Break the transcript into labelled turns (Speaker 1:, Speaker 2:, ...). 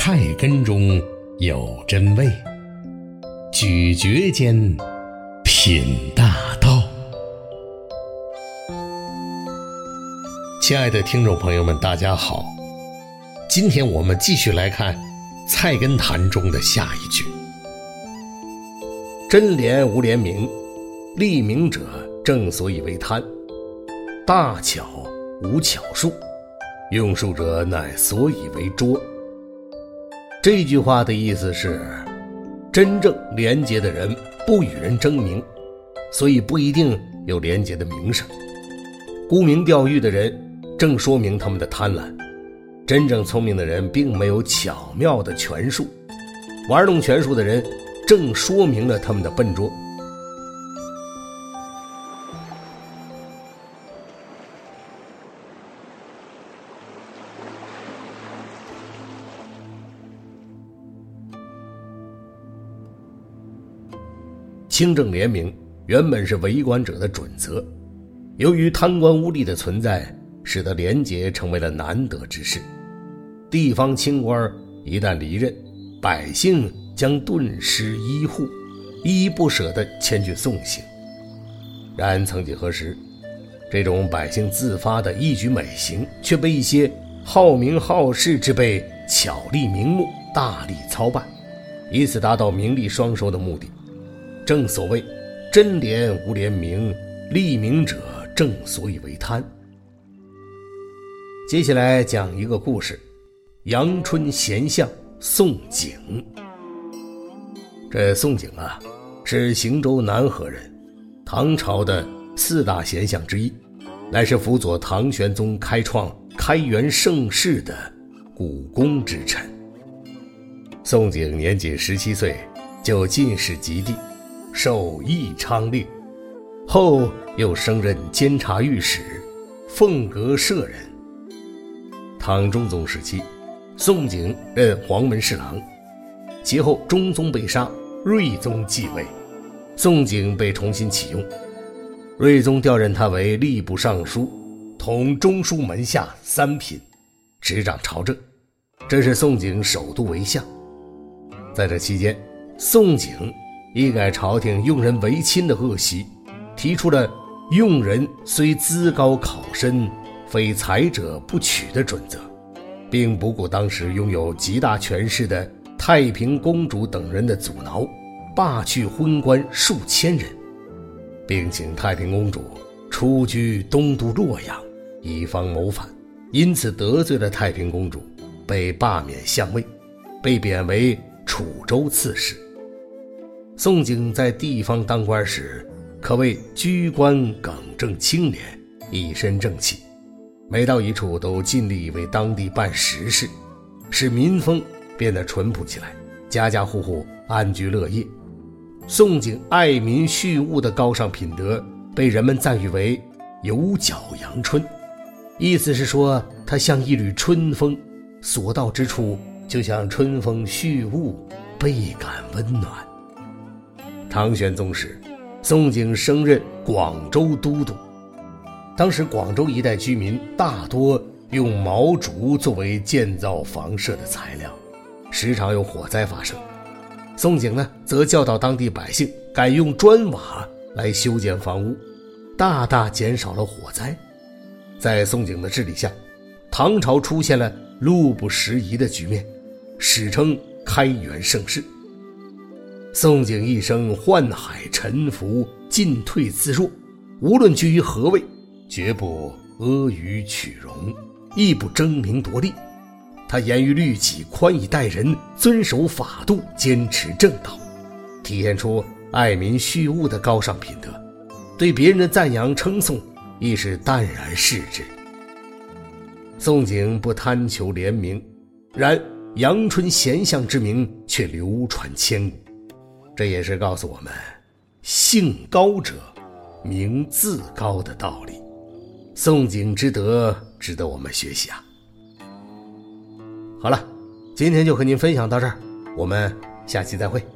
Speaker 1: 菜根中有真味，咀嚼间品大道。亲爱的听众朋友们，大家好，今天我们继续来看《菜根谭》中的下一句：真廉无廉明，利明者正所以为贪，大巧无巧术，用术者乃所以为拙。这句话的意思是，真正廉洁的人不与人争名，所以不一定有廉洁的名声。沽名钓誉的人正说明他们的贪婪，真正聪明的人并没有巧妙的权术，玩弄权术的人正说明了他们的笨拙。清正廉明原本是为官者的准则，由于贪官污吏的存在，使得廉洁成为了难得之事。地方清官一旦离任，百姓将顿失医护，依依不舍地前去送行。然曾几何时，这种百姓自发的一举美行，却被一些好名好势之辈巧立名目，大力操办，以此达到名利双收的目的。正所谓真廉无廉明，利明者正所以为贪。接下来讲一个故事，阳春贤相宋璟。这宋璟啊，是邢州南河人，唐朝的4大贤相之一，乃是辅佐唐玄宗开创开元盛世的股肱之臣。宋璟年仅17岁就进士及第，授义昌令，后又升任监察御史、凤阁舍人。唐中宗时期，宋璟任黄门侍郎，其后中宗被杀，睿宗继位，宋璟被重新启用。睿宗调任他为吏部尚书，统中书门下3品，执掌朝政。这是宋璟首度为相。在这期间，宋璟一改朝廷用人唯亲的恶习，提出了用人虽资高考深，非才者不取的准则，并不顾当时拥有极大权势的太平公主等人的阻挠，罢去昏官数千人，并请太平公主出居东都洛阳，以防谋反，因此得罪了太平公主，被罢免相位，被贬为楚州刺史。宋璟在地方当官时，可谓居官耿正清廉，一身正气，每到一处都尽力为当地办实事，使民风变得淳朴起来，家家户户安居乐业。宋璟爱民恤物的高尚品德被人们赞誉为有角阳春，意思是说他像一缕春风，所到之处就像春风恤物，倍感温暖。唐玄宗时，宋璟升任广州都督。当时广州一带居民大多用毛竹作为建造房舍的材料，时常有火灾发生。宋璟呢，则教导当地百姓改用砖瓦来修建房屋，大大减少了火灾。在宋璟的治理下，唐朝出现了路不拾遗的局面，史称开元盛世。宋璟一生宦海沉浮，进退自若，无论居于何位，绝不阿谀取容，亦不争名夺利。他严于律己，宽以待人，遵守法度，坚持正道，体现出爱民恤物的高尚品德，对别人的赞扬称颂亦是淡然视之。宋璟不贪求廉明，然阳春贤相之名却流传千古。这也是告诉我们，姓高者名自高的道理。宋璟之德值得我们学习啊。好了，今天就和您分享到这儿，我们下期再会。